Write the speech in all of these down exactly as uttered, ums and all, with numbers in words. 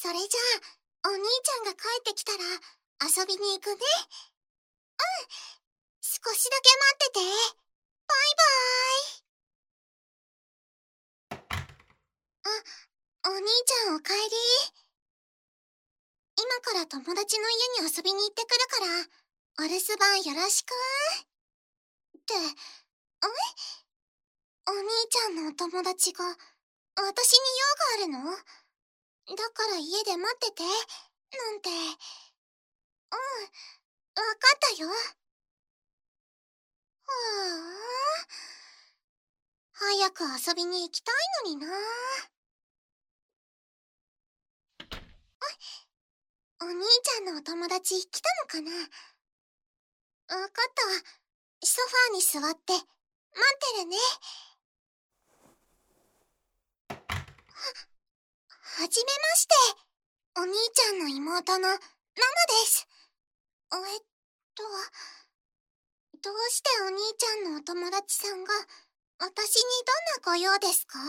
それじゃあ、お兄ちゃんが帰ってきたら遊びに行くね。うん、少しだけ待ってて。バイバーイ。あ、お兄ちゃんおかえり。今から友達の家に遊びに行ってくるから、お留守番よろしく。って、え？お兄ちゃんのお友達が、私に用があるの？だから家で待ってて、なんて。うん、わかったよ。はあ、早く遊びに行きたいのにな。お兄ちゃんのお友達来たのかな？わかった。ソファーに座って、待ってるね。は、はじめまして。お兄ちゃんの妹のナナです。えっと、どうしてお兄ちゃんのお友達さんが、私にどんなご用ですか？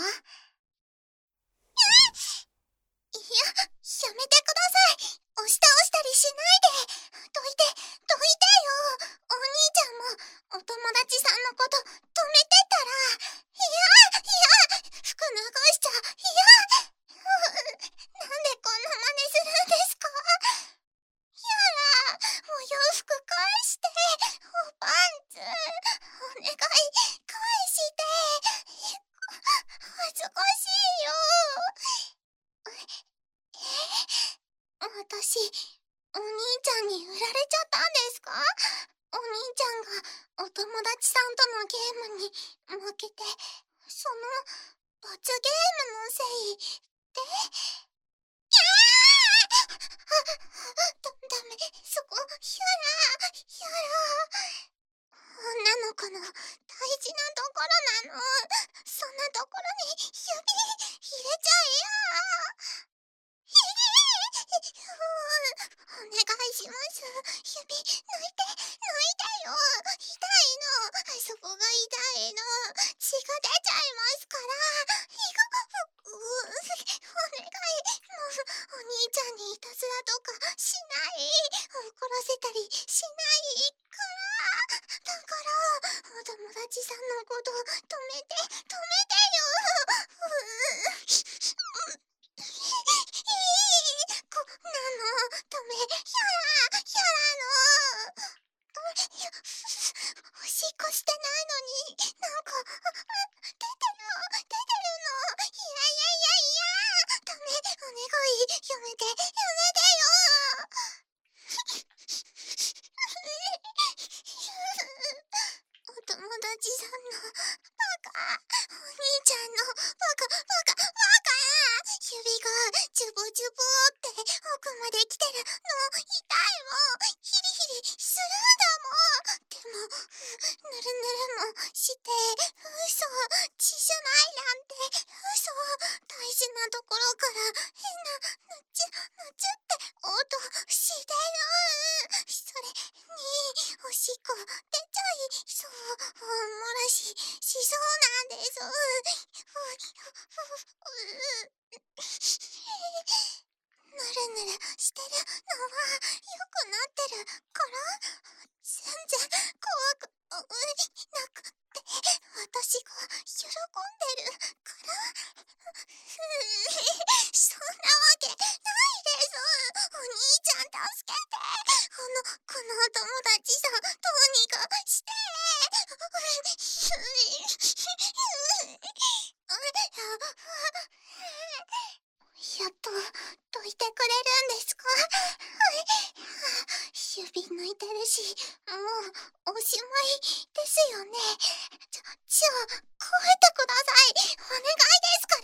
いや、やめてください。押し倒したりしないで。どいて、どいてよ。お兄ちゃんも、お友達さんのこと、止めてたら。いや、いや、服脱がしちゃ、いや。なんでこんな真似するんですか？やら、お洋服返して。おパンツ、お願い、返して。恥ずかしいよ。私、お兄ちゃんに売られちゃったんですか？お兄ちゃんがお友達さんとのゲームに負けて、その罰ゲームのせいで？キャー！だ、ダメ、そこ、やら、やら。女の子の大事なところなの。そんなところに指入れちゃえや。お願いします。指、抜いて、抜いてよ。痛いの。あそこが痛いの。血が出ちゃいますから。いく、う、お願い。もう、お兄ちゃんにいたずらとかしない。怒らせたりしないから。だから、お友達さんのこと止めて、止めてよ。うこんなの、ダメ、やら、やらの。おしっこしてないのに、なんか、出てる、出てるの。いやいやいやいや、ダメ、お願い、やめて、やめてよ。お友達さんの、バカ、お兄ちゃんの、バカ、バカ、バカ。指が、ジュボジュボって奥まで来てるの、痛いもん。ヒリヒリするんだもん。でも、ぬるぬるもして、嘘、血じゃないなんて、嘘、大事なところから変な、ぬちゅ、ぬちゅって音してる。それに、おしっこ出ちゃいそう、漏らし、しそうなんです。ぬるぬるしてるのは良くなってるから全然怖くなくて私が喜んでるからそんなわけないです。お兄ちゃん助けて。この、このお友達さんどうにかしてやっとどいてくれるんですか？指抜いてるし、もうおしまいですよね。じゃ、じゃあ帰ってください。お願いですから。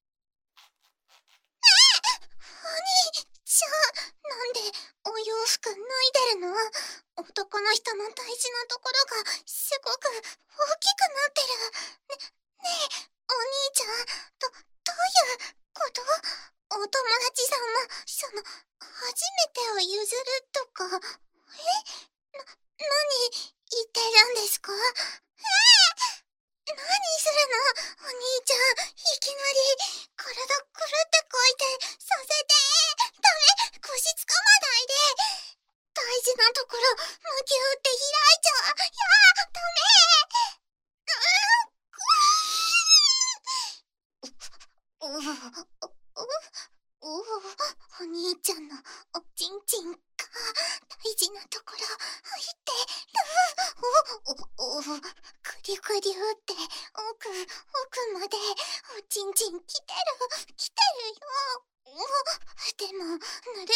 え！お兄ちゃん、なんでお洋服脱いでるの？男の人の大事なところがすごく大きくなってる。ね、ねえ、お兄ちゃん、ど、どういうこと？お友達さんも、その、初めてを譲るとか、え？な、何言ってるんですか？えー、何するの？お兄ちゃん、いきなり、体くるってこいてさせて。 おお、おお、お兄ちゃんのおちんちんが大事なところ入ってる。おお、おお、くりゅくりゅって奥、奥までおちんちん来てる、来てるよ。おでも、ぬるぬる、ぬるぬる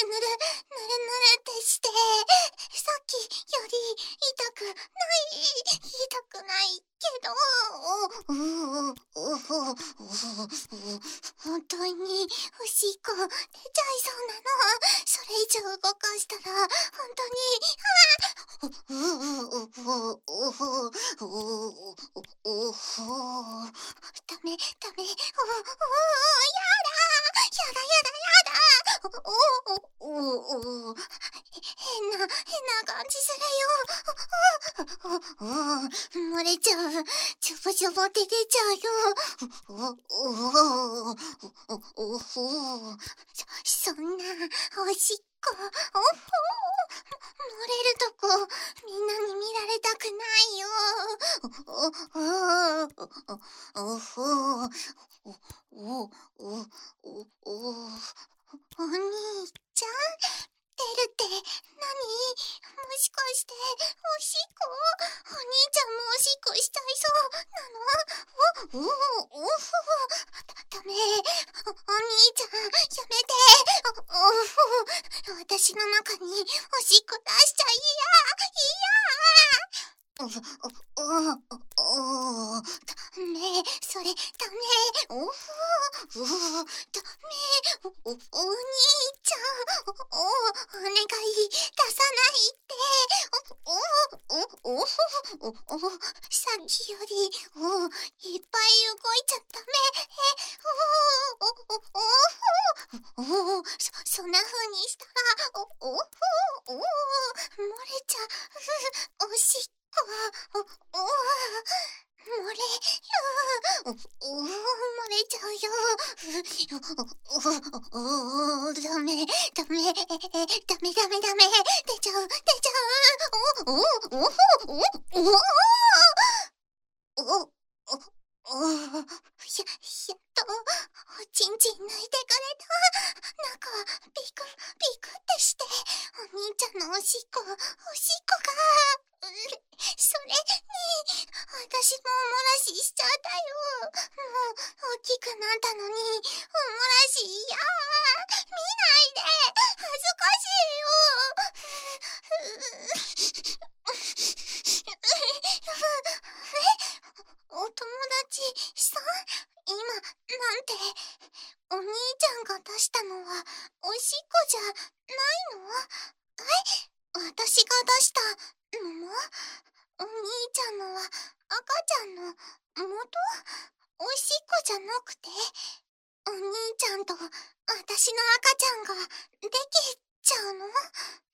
ってして、さっきより痛くない、痛くないけど、おお、おお、おお、本当におしっこ出ちゃいそうなの。それ以上動かしたら、本当に、ああ、おお、おお、おお、おお、ダメ、ダメ、おお、やだ、やだ、やだ、やだ、おお、おお、変な、変な感じするよ。おお、漏れちゃう。ちょぼちょぼって出ちゃうよ。おお、おお、そ、そんな、おしっこ、おお、漏れるとこ、みんなに見られたくないよ。おお、おお、おお、おお、おお兄ちゃん出るって何？もしかしておしっこ？お兄ちゃんもおしっこしちゃいそうなの？お、お、お、だ、ダメ。お、お兄ちゃん、やめて。お、お、私の中におしっこ出しちゃいや。いや。お、お、お、お、ダメ。それ、ダメ。お、お、ダメ。お、お、お兄ちゃん。お、お、お願い。出さないって。お、お、お、お、お、お、さっきより、お、いっぱい動いちゃダメ。え、お、お、お、お、お、そ、そんな風にしたら、お、お、お、お、漏れちゃう。おしっこ、お、お、漏れる。お、お、漏れちゃうよ。お、お、お、ダメ、ダメ、え、え、ダメダメダメ、出ちゃう、出ちゃう。お、お、お、お、お、お、お、お、お、や、やっと、おちんちん抜いてくれた。なんか、ビク、ビクってして、お兄ちゃんのおしっこ、おしっこが、うそれに、私もお漏らししちゃったよ。もう、大きくなったのに、お漏らし、いやー、見ないで、恥ずかしいよ。え、お友達さん？今、なんて、お兄ちゃんが出したのは、おしっこじゃないの？え？私が出したのも？お兄ちゃんのは、赤ちゃんの元？おしっこじゃなくて、お兄ちゃんと私の赤ちゃんができちゃうの？